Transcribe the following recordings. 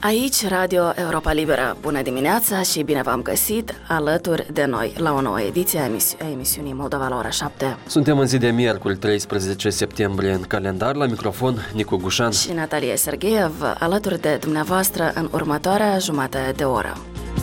Aici, Radio Europa Liberă. Bună dimineața și bine v-am găsit alături de noi la o nouă ediție a emisiunii Moldova la ora 7. Suntem în zi de miercuri, 13 septembrie în calendar, la microfon Nicu Gușan și Natalia Sergeev, alături de dumneavoastră în următoarea jumătate de oră.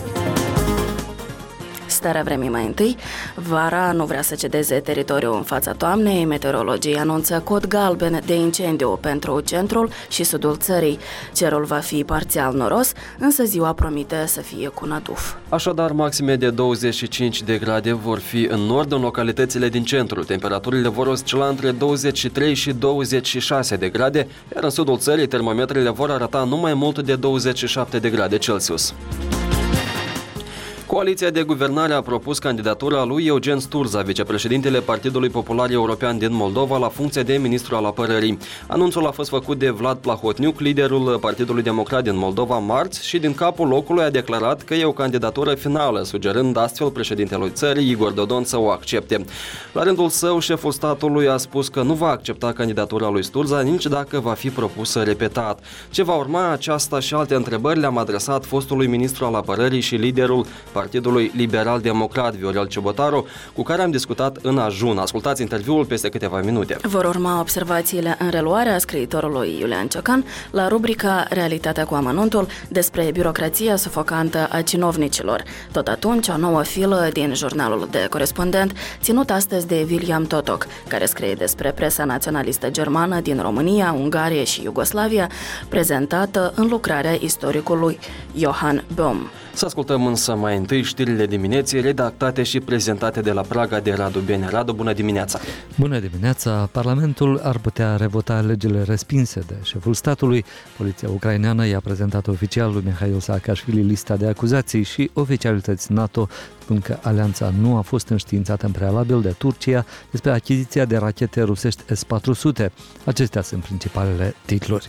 Starea vremii mai întâi. Vara nu vrea să cedeze teritoriul în fața toamnei. Meteorologii anunță cod galben de incendiu pentru centrul și sudul țării. Cerul va fi parțial noros, însă ziua promite să fie cu năduf. Așadar, maxime de 25 de grade vor fi în nord, în localitățile din centru. Temperaturile vor oscila între 23 și 26 de grade, iar în sudul țării termometrele vor arăta nu mai mult de 27 de grade Celsius. Coaliția de guvernare a propus candidatura lui Eugen Sturza, vicepreședintele Partidului Popular European din Moldova, la funcția de ministru al apărării. Anunțul a fost făcut de Vlad Plahotniuc, liderul Partidului Democrat din Moldova, marți, și din capul locului a declarat că e o candidatură finală, sugerând astfel președintelui țării, Igor Dodon, să o accepte. La rândul său, șeful statului a spus că nu va accepta candidatura lui Sturza nici dacă va fi propusă repetat. Ce va urma, aceasta și alte întrebări le-am adresat fostului ministru al apărării și liderul Partidului Liberal-Democrat, Viorel Ciubotaru, cu care am discutat în ajun. Ascultați interviul peste câteva minute. Vor urma observațiile în reluarea scriitorului Iulian Ciocan la rubrica Realitatea cu amănuntul despre birocrația sufocantă a cinovnicilor. Tot atunci, o nouă filă din jurnalul de corespondent, ținut astăzi de William Totok, care scrie despre presa naționalistă germană din România, Ungaria și Iugoslavia, prezentată în lucrarea istoricului Johann Böhm. Să ascultăm însă mai întâi știrile dimineții redactate și prezentate de la Praga de Radu Bene. Radu, bună dimineața! Bună dimineața! Parlamentul ar putea revota legile respinse de șeful statului. Poliția ucraineană i-a prezentat oficial lui Mihail Saakashvili lista de acuzații și oficialități NATO spun că alianța nu a fost înștiințată în prealabil de Turcia despre achiziția de rachete rusești S-400. Acestea sunt principalele titluri.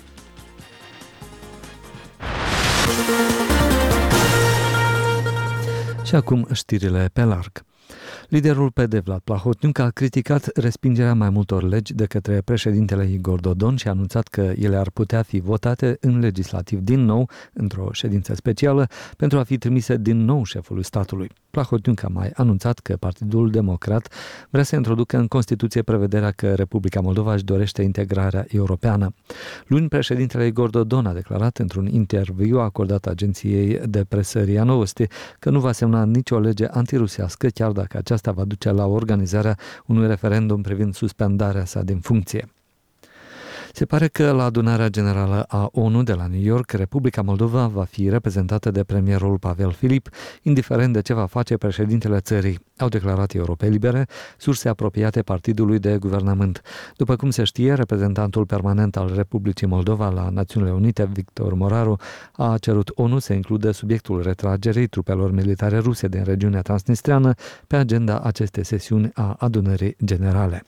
Și acum știrile pe larg. Liderul PD, Vlad Plahotniuc, a criticat respingerea mai multor legi de către președintele Igor Dodon și a anunțat că ele ar putea fi votate în legislativ din nou, într-o ședință specială, pentru a fi trimise din nou șefului statului. Plahotniuc a mai anunțat că Partidul Democrat vrea să introducă în Constituție prevederea că Republica Moldova își dorește integrarea europeană. Luni, președintele Igor Dodon a declarat într-un interviu acordat agenției de presă RIA Novosti că nu va semna nicio lege antirusească, chiar dacă aceasta va duce la organizarea unui referendum privind suspendarea sa din funcție. Se pare că la adunarea generală a ONU de la New York, Republica Moldova va fi reprezentată de premierul Pavel Filip, indiferent de ce va face președintele țării, au declarat Europei Libere, surse apropiate partidului de guvernământ. După cum se știe, reprezentantul permanent al Republicii Moldova la Națiunile Unite, Victor Moraru, a cerut ONU să includă subiectul retragerii trupelor militare ruse din regiunea transnistreană pe agenda acestei sesiuni a adunării generale.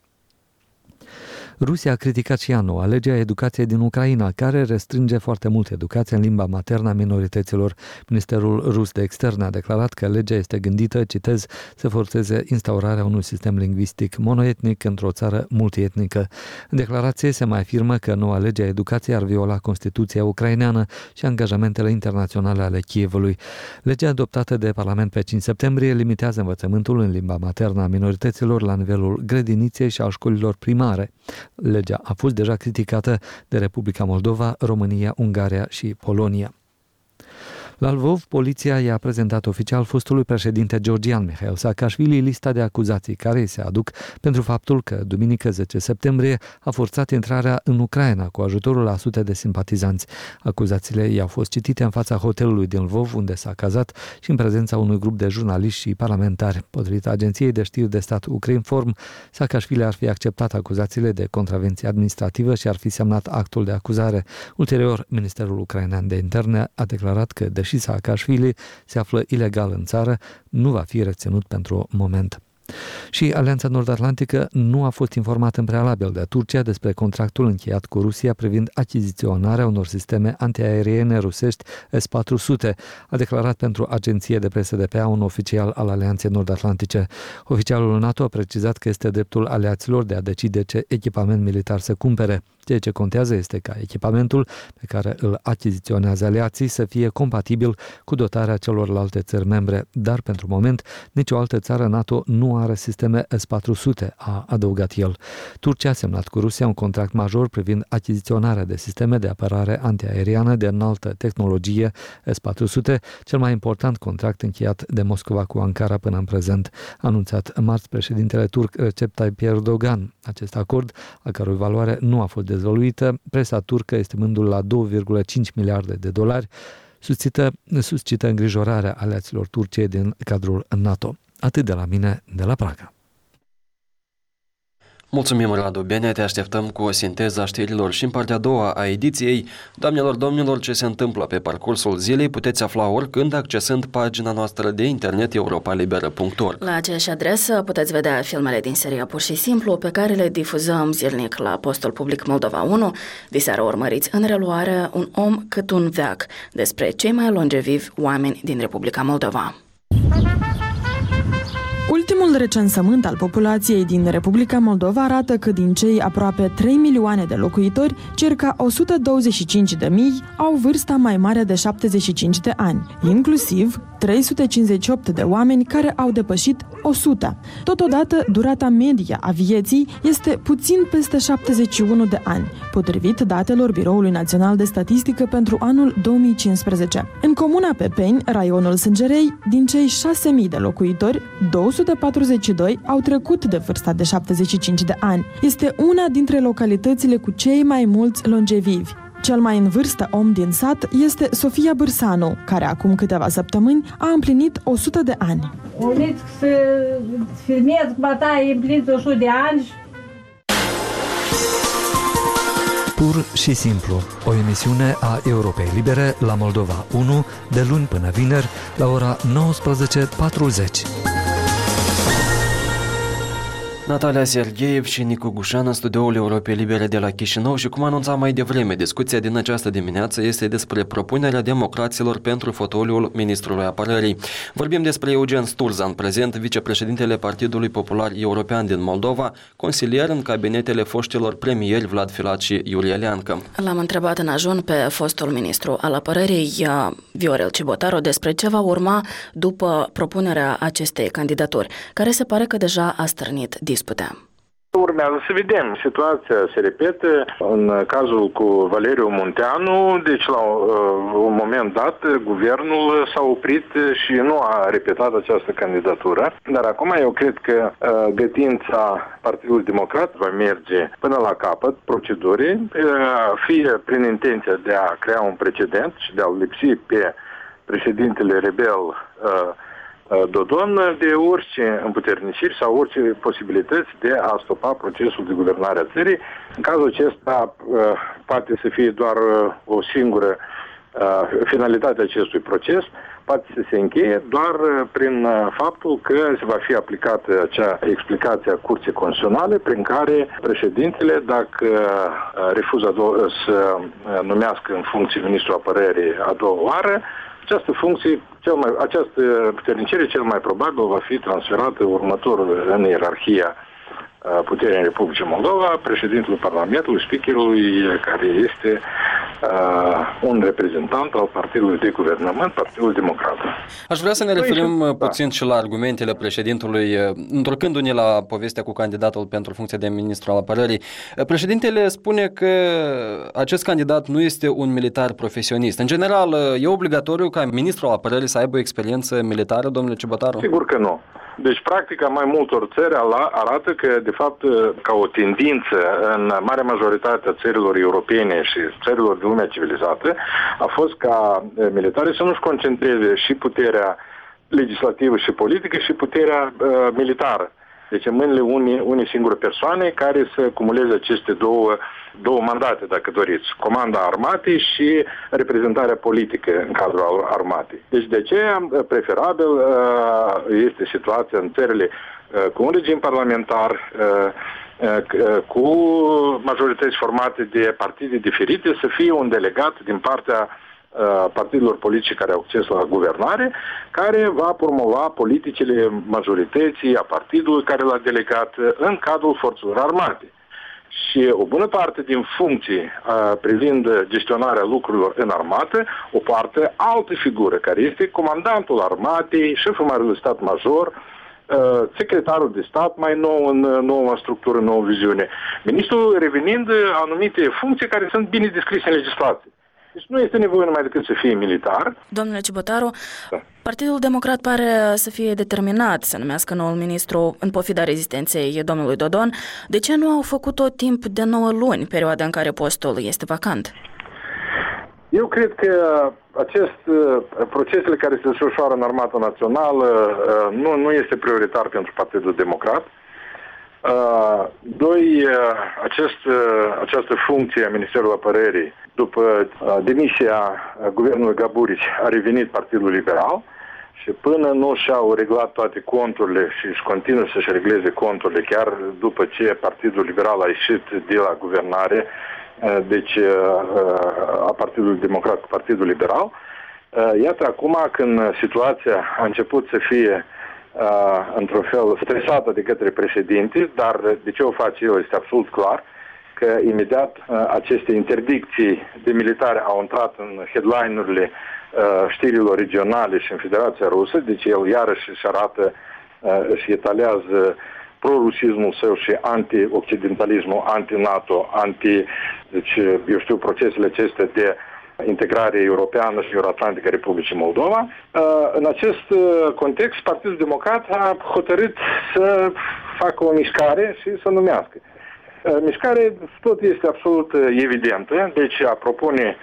Rusia a criticat și ea noua lege a educației din Ucraina, care restrânge foarte mult educația în limba maternă a minorităților. Ministerul rus de externe a declarat că legea este gândită, citez, să forțeze instaurarea unui sistem lingvistic monoetnic într-o țară multietnică. În declarație se mai afirmă că noua lege a educației ar viola Constituția ucraineană și angajamentele internaționale ale Kievului. Legea adoptată de Parlament pe 5 septembrie limitează învățământul în limba maternă a minorităților la nivelul grădiniței și al școlilor primare. Legea a fost deja criticată de Republica Moldova, România, Ungaria și Polonia. La Lvov, poliția i-a prezentat oficial fostului președinte georgian Mihail Saakashvili lista de acuzații care îi se aduc pentru faptul că, duminică 10 septembrie, a forțat intrarea în Ucraina cu ajutorul a sute de simpatizanți. Acuzațiile i-au fost citite în fața hotelului din Lvov, unde s-a cazat, și în prezența unui grup de jurnaliști și parlamentari. Potrivit agenției de știri de stat Ukrinform, Saakashvili ar fi acceptat acuzațiile de contravenție administrativă și ar fi semnat actul de acuzare. Ulterior, Ministerul Ucrainean de Interne a declarat că, deși Saakashvili se află ilegal în țară, nu va fi reținut pentru moment. Și Alianța Nord-Atlantică nu a fost informată în prealabil de Turcia despre contractul încheiat cu Rusia privind achiziționarea unor sisteme antiaeriene rusești S-400, a declarat pentru agenție de presă DPA un oficial al Alianței Nord-Atlantice. Oficialul NATO a precizat că este dreptul aliaților de a decide ce echipament militar să cumpere. Ceea ce contează este ca echipamentul pe care îl achiziționează aliații să fie compatibil cu dotarea celorlalte țări membre, dar pentru moment nicio altă țară NATO nu are sisteme S-400, a adăugat el. Turcia a semnat cu Rusia un contract major privind achiziționarea de sisteme de apărare antiaeriană de înaltă tehnologie S-400, cel mai important contract încheiat de Moscova cu Ankara până în prezent, a anunțat marți președintele turc Recep Tayyip Erdogan. Acest acord, a cărui valoare nu a fost dezvăluită, presa turcă estimându-l la 2,5 miliarde de dolari, suscită îngrijorarea aliaților Turciei din cadrul NATO. Atât de la mine, de la Praga. Mulțumim, Radu Bene, te așteptăm cu o sinteză a știrilor și în partea a doua a ediției. Doamnelor, domnilor, ce se întâmplă pe parcursul zilei puteți afla oricând accesând pagina noastră de internet europalibera.org. La aceeași adresă puteți vedea filmele din seria Pur și Simplu, pe care le difuzăm zilnic la postul public Moldova 1. Diseară urmăriți în reluare Un om cât un veac, despre cei mai longevivi oameni din Republica Moldova. Ultimul recensământ al populației din Republica Moldova arată că din cei aproape 3 milioane de locuitori, circa 125.000 au vârsta mai mare de 75 de ani, inclusiv 358 de oameni care au depășit 100. Totodată, durata medie a vieții este puțin peste 71 de ani, potrivit datelor Biroului Național de Statistică pentru anul 2015. În comuna Pepeni, raionul Sângerei, din cei 6.000 de locuitori, 242 au trecut de vârsta de 75 de ani. Este una dintre localitățile cu cei mai mulți longevivi. Cel mai în vârstă om din sat este Sofia Bârsanu, care acum câteva săptămâni a împlinit 100 de ani. Uniți să filmez bătaie împliniți 100 de ani. Pur și simplu, o emisiune a Europei Libere la Moldova 1, de luni până vineri, la ora 19:40. Natalia Sergeev și Nicu Gușan în studioul Europei Libere de la Chișinău și, cum anunțam mai devreme, discuția din această dimineață este despre propunerea democraților pentru fotoliul ministrului apărării. Vorbim despre Eugen Sturza, în prezent vicepreședintele Partidului Popular European din Moldova, consilier în cabinetele foștilor premieri Vlad Filat și Iulia Leancă. L-am întrebat în ajun pe fostul ministru al apărării, Viorel Cibotaru, despre ce va urma după propunerea acestei candidaturi, care se pare că deja a stârnit dispute. Urmează să vedem. Situația se repetă în cazul cu Valeriu Munteanu, deci la un moment dat guvernul s-a oprit și nu a repetat această candidatură, dar acum eu cred că gătința Partidului Democrat va merge până la capăt procedurii, fie prin intenția de a crea un precedent și de a-l lipsi pe președintele rebel Dodon de orice împuterniciri sau orice posibilități de a stopa procesul de guvernare a țării. În cazul acesta poate să fie doar o singură finalitate a acestui proces, poate să se încheie doar prin faptul că se va fi aplicată acea explicație a Curții Constituționale prin care președintele, dacă refuză să numească în funcție ministrul apărării a doua oară, această funcție, această puternicire cel mai probabil va fi transferată următorul în ierarhia puterii în Republicii Moldova, președintelui Parlamentului, speakerului, care este un reprezentant al Partidului de Guvernământ, Partidul Democrat. Aș vrea să ne referim puțin și la argumentele președintelui, întorcându-ne la povestea cu candidatul pentru funcția de ministru al apărării. Președintele spune că acest candidat nu este un militar profesionist. În general, e obligatoriu ca ministrul al apărării să aibă o experiență militară, domnule Cibotaru? Sigur că nu. Deci, practica mai multor țări arată că, de fapt, ca o tendință în marea majoritate a țărilor europene și țărilor de lumea civilizată, a fost ca militarii să nu-și concentreze și puterea legislativă și politică și puterea militară. Deci în mâinile unei singure persoane care să cumuleze aceste două mandate, dacă doriți, comanda armatei și reprezentarea politică în cadrul armatei. Deci de aceea preferabil este situația în țările cu un regim parlamentar, cu majorități formate de partide diferite, să fie un delegat din partea partidelor politice care au acces la guvernare, care va promova politicile majorității a partidului care l-a delegat în cadrul forțelor armate. Și o bună parte din funcții privind gestionarea lucrurilor în armată, o parte altă figură, care este comandantul armatei, șeful marelui stat major, secretarul de stat mai nou în noua structură, nouă viziune. Ministrul revenind anumite funcții care sunt bine descrise în legislație. Deci nu este nevoie numai decât să fie militar. Domnule Cibotaru, da. Partidul Democrat pare să fie determinat să numească noul ministru în pofida rezistenței domnului Dodon. De ce nu au făcut-o timp de 9 luni, perioada în care postul este vacant? Eu cred că procesele care se desfășoară în Armata Națională nu este prioritar pentru Partidul Democrat. Această funcție a Ministerului Apărării, după demisia guvernului Gaburici, a revenit Partidul Liberal și până nu și-au reglat toate conturile și își continuă să-și regleze conturile, chiar după ce Partidul Liberal a ieșit de la guvernare, deci a Partidului Democrat cu Partidul Liberal, iată acum când situația a început să fie într-un fel stresată de către președinte, dar de ce o face el este absolut clar, că imediat aceste interdicții de militari au intrat în headline-urile știrilor regionale și în Federația Rusă, deci el iarăși își arată, își etalează prorusismul său și anti-occidentalismul, anti-NATO, deci eu știu procesele acestea de integrare europeană și euroatlantică a Republicii Moldova. În acest context, Partidul Democrat a hotărât să facă o mișcare și să numească. Mișcare tot este absolut evidentă, deci a propune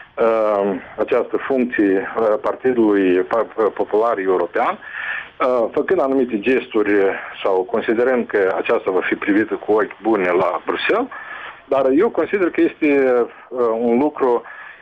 această funcție Partidului Popular European, făcând anumite gesturi sau considerând că aceasta va fi privită cu ochi buni la Bruxelles, dar eu consider că este un lucru,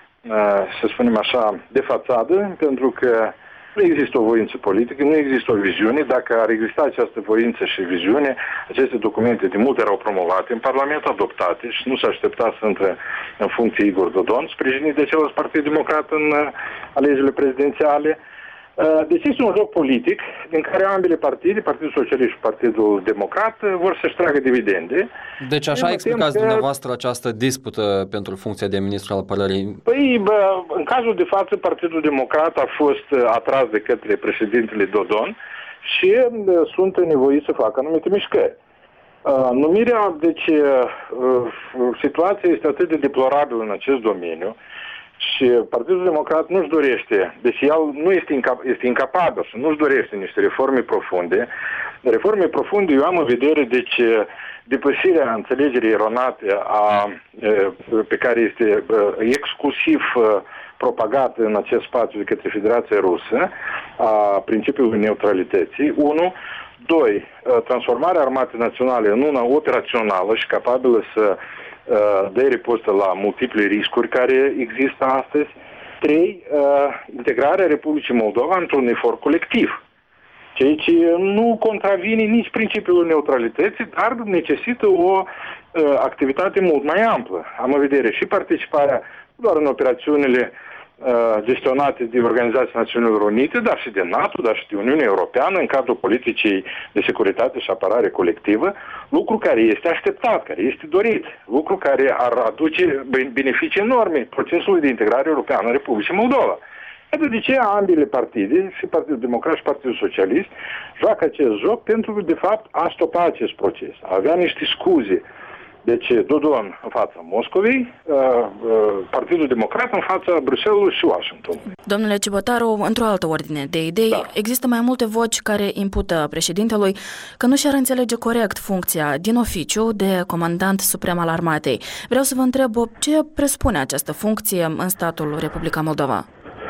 să spunem așa, de fațadă, pentru că nu există o voință politică, nu există o viziune. Dacă ar exista această voință și viziune, aceste documente de multe erau promovate în Parlament, adoptate și nu s-a așteptat să intre în funcție Igor Dodon, sprijinit de celălalt Partid Democrat în alegerile prezidențiale. Deci este un joc politic din care ambele partide, Partidul Socialist și Partidul Democrat, vor să-și tragă dividende. Deci așa explicați dumneavoastră această dispută pentru funcția de ministru al apărării? Păi, în cazul de față, Partidul Democrat a fost atras de către președintele Dodon și sunt nevoiți să facă anumite mișcări. Numirea, deci, situația este atât de deplorabilă în acest domeniu și Partidul Democrat nu-și dorește, deci el nu este incapabil și nu-și dorește niște reforme profunde. Reforme profunde eu am în vedere, deci, depășirea înțelegerii eronate pe care este exclusiv propagată în acest spațiu de către Federația Rusă a principiului neutralității, 1. 2. Transformarea Armatei Naționale în una operațională și capabilă să dă ripostă la multiple riscuri care există astăzi. 3. Integrarea Republicii Moldova într-un efort colectiv. Ceea ce nu contravine nici principiul neutralității, dar necesită o activitate mult mai amplă. Am în vedere și participarea doar în operațiunile gestionate de Organizația Națiunilor Unite, dar și de NATO, dar și de Uniunea Europeană în cadrul politicii de securitate și apărare colectivă, lucru care este așteptat, care este dorit, lucru care ar aduce beneficii enorme procesului de integrare europeană în Republicii Moldova. De ce ambele partide, și Partidul Democrat și Partidul Socialist, joacă acest joc pentru, de fapt, a stopa acest proces. Avea niște scuze. Deci Dodon în fața Moscovei, Partidul Democrat în fața Bruxelles și Washington. Domnule Cibotaru, într-o altă ordine de idei, da. Există mai multe voci care impută președintelui că nu și-ar înțelege corect funcția din oficiu de comandant suprem al armatei. Vreau să vă întreb ce presupune această funcție în statul Republica Moldova.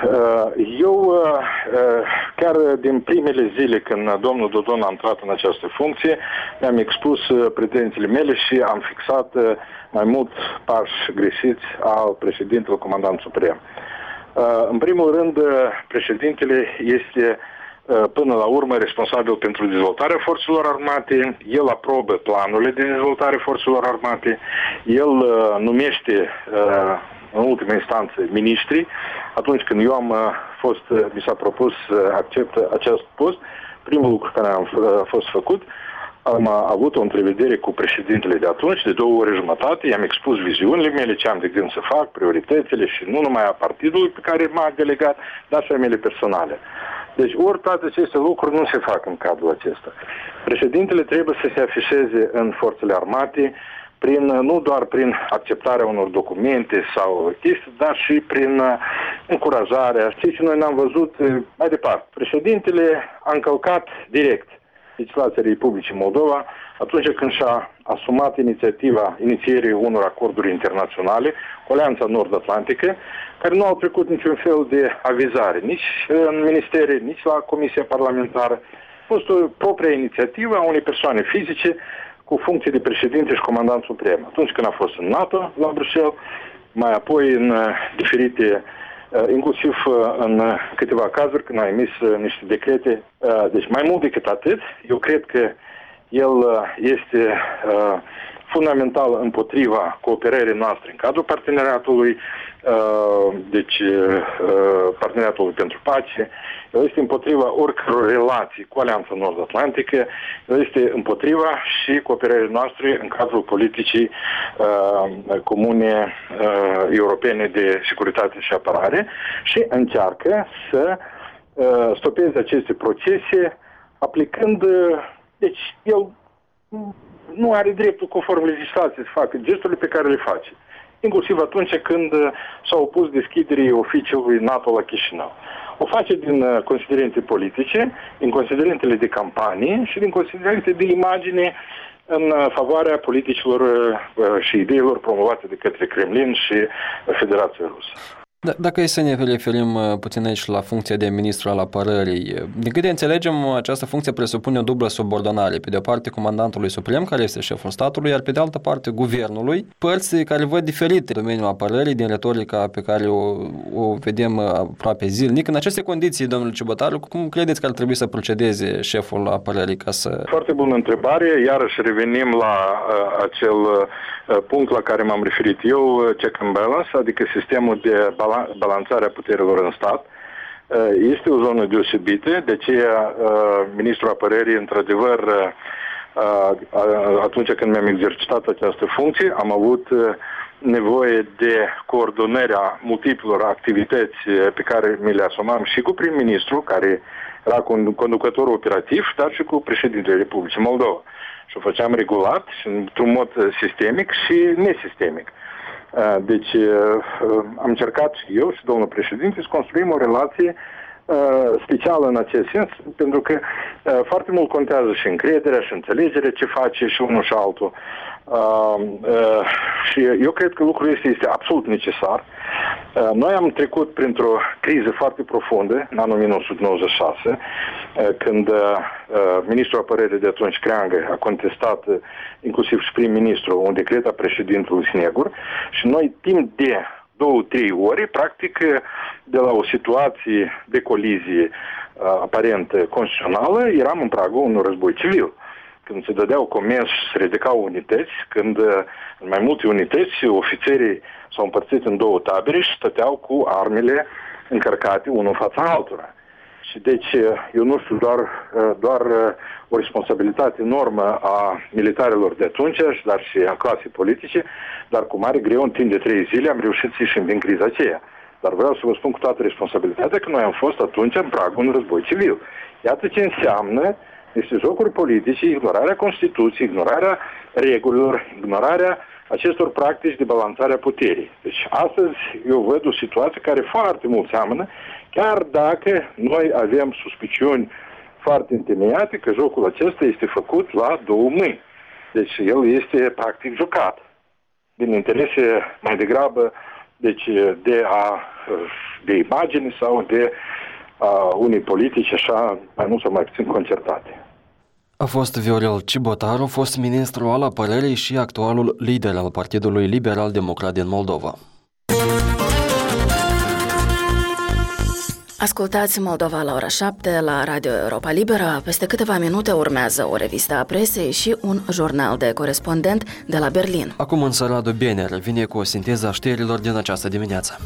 Eu, chiar din primele zile când domnul Dodon a intrat în această funcție, mi-am expus pretențiile mele și am fixat mai mult pași greșiți al președintelui comandant suprem. În primul rând, președintele este până la urmă responsabil pentru dezvoltarea forțelor armate, el aprobă planurile de dezvoltare forțelor armate, el numește în ultima instanță miniștri. Atunci când eu mi s-a propus să accept acest post, primul lucru care a fost făcut, am avut o întrevedere cu președintele de atunci, de 2 ore jumătate, i-am expus viziunile mele, ce am de gând să fac, prioritățile și nu numai a partidului pe care m-a delegat, dar și a mele personale. Deci ori toate aceste lucruri nu se fac în cadrul acesta. Președintele trebuie să se afișeze în forțele armate, nu doar prin acceptarea unor documente sau chestii, dar și prin încurajarea. Știți, noi ne-am văzut mai departe. Președintele a încălcat direct legislația Republicii Moldova atunci când și-a asumat inițierii unor acorduri internaționale cu Alianța Nord-Atlantică, care nu au trecut niciun fel de avizare, nici în ministere, nici la Comisia Parlamentară. A fost o propria inițiativă a unei persoane fizice cu funcție de președinte și comandant suprem. Atunci când a fost în NATO, la Bruxelles, mai apoi în diferite, inclusiv în câteva cazuri, când a emis niște decrete. Deci mai mult decât atât, eu cred că el este fundamental împotriva cooperării noastre în cadrul parteneriatului, deci parteneriatului pentru pace. El este împotriva oricăror relații cu Alianța Nord-Atlantică, el este împotriva și cooperării noastre în cadrul politicii comune europene de securitate și apărare și încearcă să stopeze aceste procese aplicând, deci el nu are dreptul conform legislației să facă gesturile pe care le face. Inclusiv atunci când s-a opus deschiderii oficiului NATO la Chișinău. O face din considerente politice, din considerentele de campanie și din considerente de imagine în favoarea politicilor și ideilor promovate de către Kremlin și Federația Rusă. Dacă e să ne referim puțin aici la funcția de ministru al apărării, din câte înțelegem, această funcție presupune o dublă subordonare. Pe de o parte, comandantului suprem, care este șeful statului, iar pe de altă parte, guvernului, părți care văd diferite domeniul apărării din retorica pe care o vedem aproape zilnic. În aceste condiții, domnule Ciubătaru, cum credeți că ar trebui să procedeze șeful apărării ca să... Foarte bună întrebare. Iarăși revenim la acel punct la care m-am referit eu, check and balance, adică sistemul de balanțarea puterilor în stat. Este o zonă deosebită, de aceea ministrul apărării, într-adevăr, atunci când mi-am exercitat această funcție, am avut nevoie de coordonarea multiplor activități pe care mi le asumam și cu prim-ministru, care era conducătorul operativ, dar și cu președintele Republicii Moldova. Și o făceam regulat și într-un mod sistemic și nesistemic. Deci am încercat și eu și domnul președinte să construim o relație specială în acest sens, pentru că foarte mult contează și încrederea și înțelegerea ce face și unul și altul. Și eu cred că lucrul este absolut necesar. Noi am trecut printr-o criză foarte profundă în anul 1996, când ministrul apărării de atunci, Creangă, a contestat inclusiv și prim-ministru un decret a președintelui Snegur și noi timp de 2-3 ore, practic, de la o situație de colizie aparent constituțională, eram în pragul unui război civil. Când se dădeau comenzi, se ridicau unități, când în mai multe unități ofițerii s-au împărțit în 2 tabere și stăteau cu armele încărcate unul în fața altora. Și deci, eu nu știu, doar o responsabilitate enormă a militarilor de atunci, dar și a clasei politice, dar cu mare greu, în timp de 3 zile, am reușit să ieșim din criza aceea. Dar vreau să vă spun cu toată responsabilitatea că noi am fost atunci în pragul unui război civil. Iată ce înseamnă niște jocuri politice, ignorarea Constituției, ignorarea regulilor, ignorarea acestor practici de balanțare a puterii. Deci astăzi eu văd o situație care foarte mult seamănă, chiar dacă noi avem suspiciuni foarte întemeiate că jocul acesta este făcut la 2 mâini. Deci el este practic jucat din interese mai degrabă deci de imagine sau de unei politici așa mai mult sau mai puțin concertate. A fost Viorel Cibotaru, fost ministru al apărării și actualul lider al Partidului Liberal Democrat din Moldova. Ascultați Moldova la ora 7 la Radio Europa Liberă. Peste câteva minute urmează o revistă a presei și un jurnal de corespondent de la Berlin. Acum însă Radu Biener vine cu o sinteză a știrilor din această dimineață.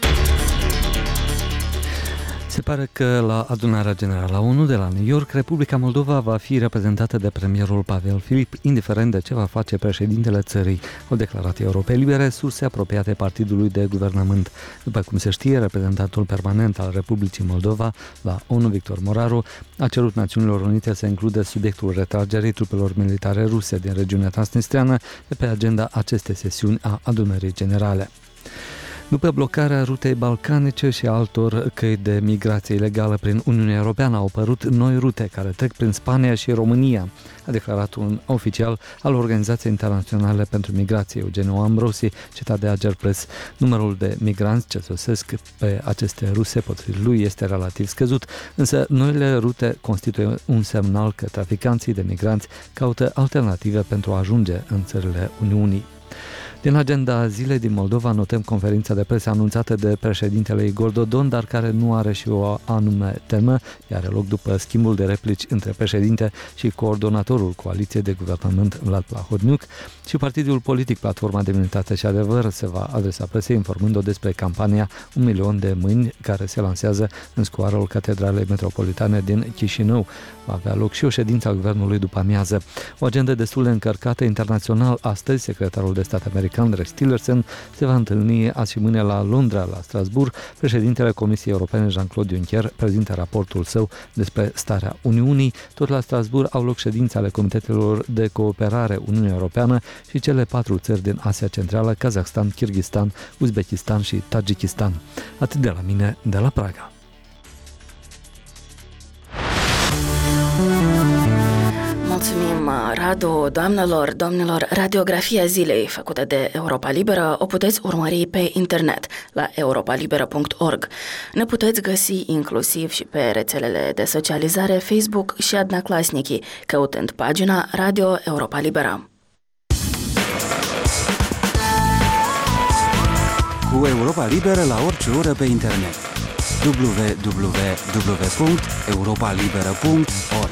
Se pare că la adunarea generală a ONU de la New York, Republica Moldova va fi reprezentată de premierul Pavel Filip, indiferent de ce va face președintele țării. O declarație Europei Libere, surse apropiate partidului de guvernământ. După cum se știe, reprezentantul permanent al Republicii Moldova la ONU, Victor Moraru, a cerut Națiunilor Unite să includă subiectul retragerii trupelor militare ruse din regiunea transnistreană de pe agenda acestei sesiuni a adunării generale. După blocarea rutei balcanice și altor căi de migrație ilegală prin Uniunea Europeană, au apărut noi rute care trec prin Spania și România, a declarat un oficial al Organizației Internaționale pentru Migrație, Eugenio Ambrosi, citat de Agerpres. Numărul de migranți ce sosesc pe aceste rute, potrivit lui, este relativ scăzut, însă noile rute constituie un semnal că traficanții de migranți caută alternative pentru a ajunge în țările Uniunii. Din agenda zilei din Moldova notăm conferința de presă anunțată de președintele Igor Dodon, dar care nu are și o anume temă, iar are loc după schimbul de replici între președinte și coordonatorul coaliției de guvernământ Vlad Plahotniuc, și partidul politic Platforma Demnitate și Adevăr se va adresa presei informând-o despre campania 1 milion de mâini care se lansează în scoarul Catedralei Metropolitane din Chișinău. Va avea loc și o ședință a guvernului după amiază. O agendă destul de încărcată internațional. Astăzi, secretarul de stat american Rex Tillerson se va întâlni azi și mâine la Londra, la Strasbourg. Președintele Comisiei Europene Jean-Claude Juncker prezintă raportul său despre starea Uniunii. Tot la Strasbourg au loc ședințe ale comitetelor de cooperare Uniunea Europeană și cele 4 țări din Asia Centrală, Kazakhstan, Kyrgyzstan, Uzbekistan și Tajikistan. Atât de la mine, de la Praga. Mulțumim, Radu. Doamnelor, domnilor, radiografia zilei făcută de Europa Liberă o puteți urmări pe internet la europalibera.org. Ne puteți găsi inclusiv și pe rețelele de socializare Facebook și Adnaclasnici, căutând pagina Radio Europa Liberă. Cu Europa Liberă la orice oră pe internet. www.europalibera.org.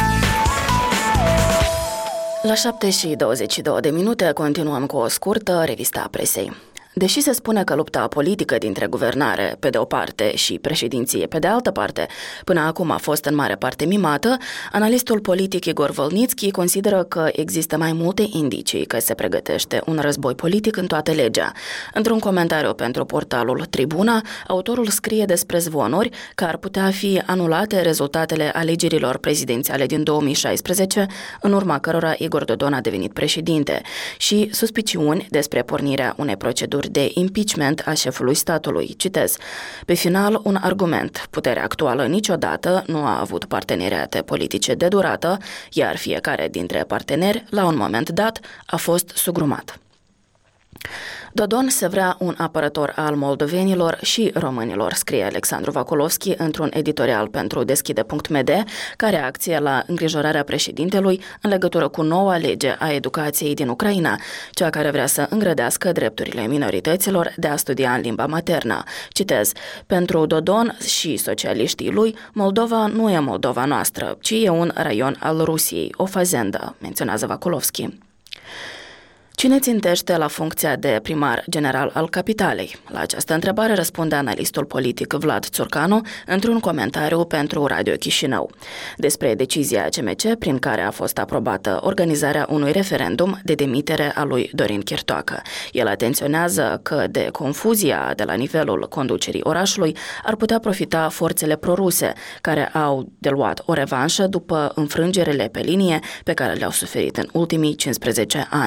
La 7:22 continuăm cu o scurtă revistă a presei. Deși se spune că lupta politică dintre guvernare, pe de o parte, și președinție, pe de altă parte, până acum a fost în mare parte mimată, analistul politic Igor Volnitski consideră că există mai multe indicii că se pregătește un război politic în toată legea. Într-un comentariu pentru portalul Tribuna, autorul scrie despre zvonuri că ar putea fi anulate rezultatele alegerilor prezidențiale din 2016, în urma cărora Igor Dodon a devenit președinte, și suspiciuni despre pornirea unei proceduri de impeachment a șefului statului. Citez: pe final, un argument. Puterea actuală niciodată nu a avut parteneriate politice de durată, iar fiecare dintre parteneri, la un moment dat, a fost sugrumat. Dodon se vrea un apărător al moldovenilor și românilor, scrie Alexandru Vakulovski într-un editorial pentru Deschide.md, ca reacție la îngrijorarea președintelui în legătură cu noua lege a educației din Ucraina, cea care vrea să îngrădească drepturile minorităților de a studia în limba maternă. Citez: pentru Dodon și socialiștii lui, Moldova nu e Moldova noastră, ci e un raion al Rusiei, o fazendă, menționează Vakulovski. Cine țintește la funcția de primar general al capitalei? La această întrebare răspunde analistul politic Vlad Țurcanu într-un comentariu pentru Radio Chișinău despre decizia CMC prin care a fost aprobată organizarea unui referendum de demitere a lui Dorin Chirtoacă. El atenționează că de confuzia de la nivelul conducerii orașului ar putea profita forțele proruse, care au de luat o revanșă după înfrângerile pe linie pe care le-au suferit în ultimii 15 ani.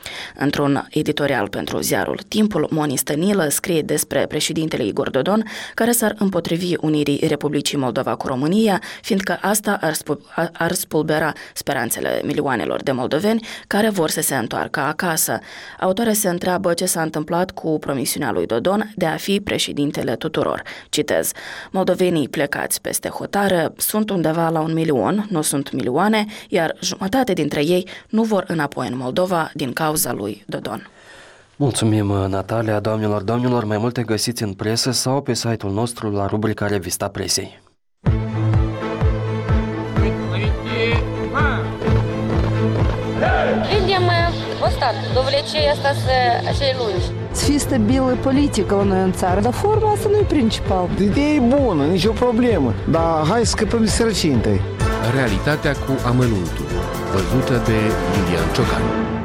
Într-un editorial pentru ziarul Timpul, Moni Stănilă scrie despre președintele Igor Dodon, care s-ar împotrivi unirii Republicii Moldova cu România, fiindcă asta ar spulbera speranțele milioanelor de moldoveni care vor să se întoarcă acasă. Autoarea se întreabă ce s-a întâmplat cu promisiunea lui Dodon de a fi președintele tuturor. Citez: moldovenii plecați peste hotară sunt undeva la 1 milion, nu sunt milioane, iar jumătate dintre ei nu vor înapoi în Moldova din cauza lui Dodon. Mulțumim, Natalia. Doamnelor, mai multe găsiți în presă sau pe site-ul nostru la rubrica Revista Presei. Видим остаток до влечения остаться acei lungi. Să fie stabilă politică la noi în țară, dar forma asta nu e principal. Ideea e bună, nicio problemă, dar hai să scăpăm de sărăcie întâi. Realitatea cu amănuntul, văzută de Iulian Ciocan.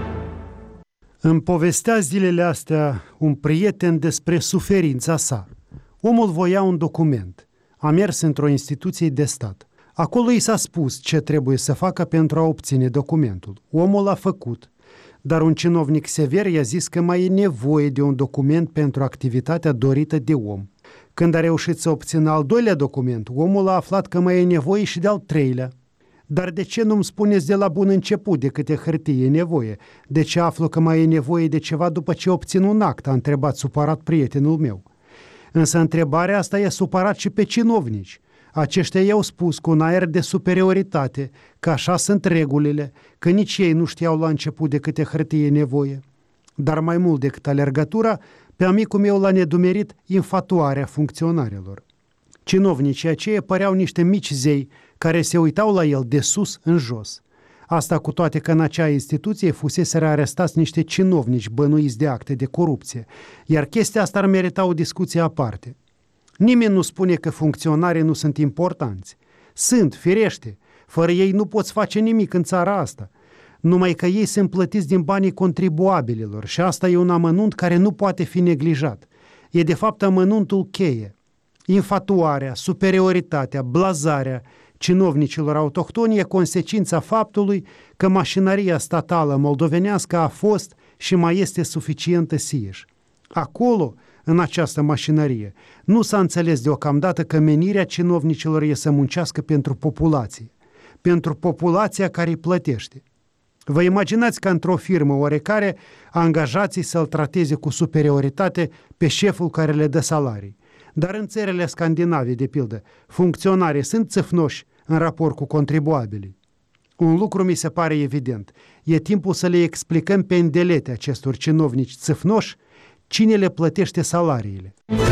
Îmi povestea zilele astea un prieten despre suferința sa. Omul voia un document. A mers într-o instituție de stat. Acolo i s-a spus ce trebuie să facă pentru a obține documentul. Omul l-a făcut, dar un cinovnic sever i-a zis că mai e nevoie de un document pentru activitatea dorită de om. Când a reușit să obțină al doilea document, omul a aflat că mai e nevoie și de al treilea. Dar de ce nu-mi spuneți de la bun început de câte hârtie e nevoie? De ce aflu că mai e nevoie de ceva după ce obțin un act? A întrebat supărat prietenul meu. Însă întrebarea asta i-a supărat și pe cinovnici. Aceștia i-au spus cu un aer de superioritate că așa sunt regulile, că nici ei nu știau la început de câte hârtie e nevoie. Dar mai mult decât alergătura, pe amicul meu l-a nedumerit infatuarea funcționarilor. Cinovnicii aceia păreau niște mici zei care se uitau la el de sus în jos. Asta cu toate că în acea instituție fuseseră arestați niște cinovnici bănuiți de acte de corupție, iar chestia asta ar merita o discuție aparte. Nimeni nu spune că funcționarii nu sunt importanți. Sunt, firește, fără ei nu poți face nimic în țara asta. Numai că ei sunt plătiți din banii contribuabililor și asta e un amănunt care nu poate fi neglijat. E de fapt amănuntul cheie. Infatuarea, superioritatea, blazarea cinovnicilor autohtoni e consecința faptului că mașinăria statală moldovenească a fost și mai este suficientă sieși. Acolo, în această mașinărie, nu s-a înțeles deocamdată că menirea cinovnicilor e să muncească pentru populație, pentru populația care îi plătește. Vă imaginați că într-o firmă oarecare angajații să-l trateze cu superioritate pe șeful care le dă salarii. Dar în țările scandinave, de pildă, funcționarii sunt țâfnoși în raport cu contribuabilii. Un lucru mi se pare evident. E timpul să le explicăm pe îndelete acestor cinovnici țâfnoși cine le plătește salariile.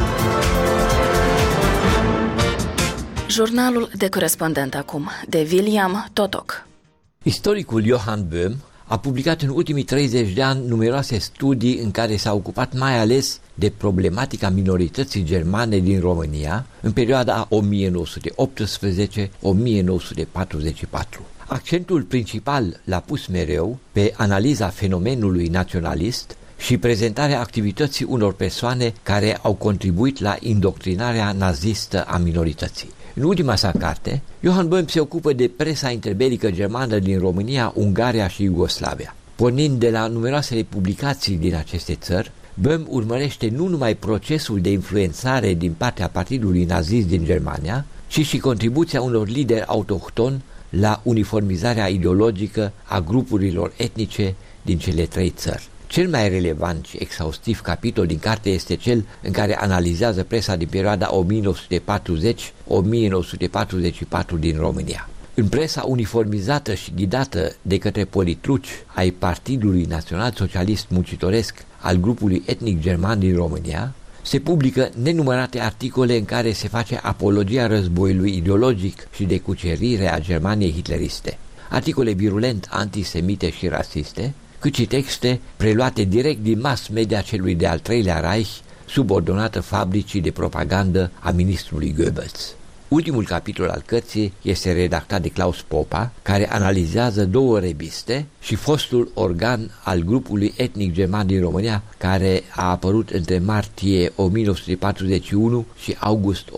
Jurnalul de corespondent acum, de William Totok. Istoricul Johann Böhm a publicat în ultimii 30 de ani numeroase studii în care s-a ocupat mai ales de problematica minorității germane din România în perioada 1918-1944. Accentul principal l-a pus mereu pe analiza fenomenului naționalist și prezentarea activității unor persoane care au contribuit la indoctrinarea nazistă a minorității. În ultima sa carte, Johann Böhm se ocupă de presa interbelică germană din România, Ungaria și Iugoslavia. Pornind de la numeroasele publicații din aceste țări, Böhm urmărește nu numai procesul de influențare din partea partidului nazist din Germania, ci și contribuția unor lideri autohtoni la uniformizarea ideologică a grupurilor etnice din cele trei țări. Cel mai relevant și exhaustiv capitol din carte este cel în care analizează presa din perioada 1940-1944 din România. În presa uniformizată și ghidată de către politruci ai Partidului Național Socialist Muncitoresc al grupului etnic german din România, se publică nenumărate articole în care se face apologia războiului ideologic și de cucerire a Germaniei hitleriste, articole virulent antisemite și rasiste, cât și texte preluate direct din mass media celui de-al treilea Reich, subordonată fabricii de propagandă a ministrului Goebbels. Ultimul capitol al cărții este redactat de Klaus Popa, care analizează două reviste și fostul organ al grupului etnic german din România, care a apărut între martie 1941 și august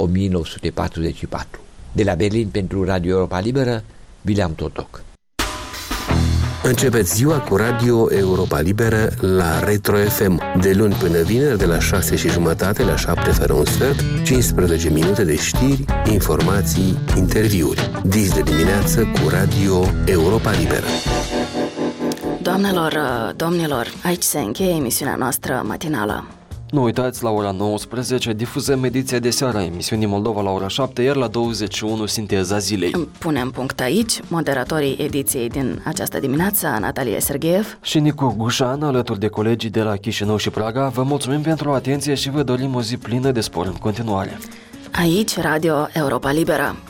1944. De la Berlin pentru Radio Europa Liberă, William Totok. Începeți ziua cu Radio Europa Liberă la Retro FM, de luni până vineri de la 6:30 la 7 fără un sfert, 15 minute de știri, informații, interviuri. Dis de dimineață cu Radio Europa Liberă. Doamnelor, domnilor, aici se încheie emisiunea noastră matinală. Nu uitați, la ora 19 difuzăm ediția de seară a emisiunii Moldova la ora 7, iar la 21 Sinteza zilei. Punem punct aici. Moderatorii ediției din această dimineață, Natalia Sergeev și Nicu Gușan, alături de colegii de la Chișinău și Praga, vă mulțumim pentru atenție și vă dorim o zi plină de spor în continuare. Aici, Radio Europa Liberă.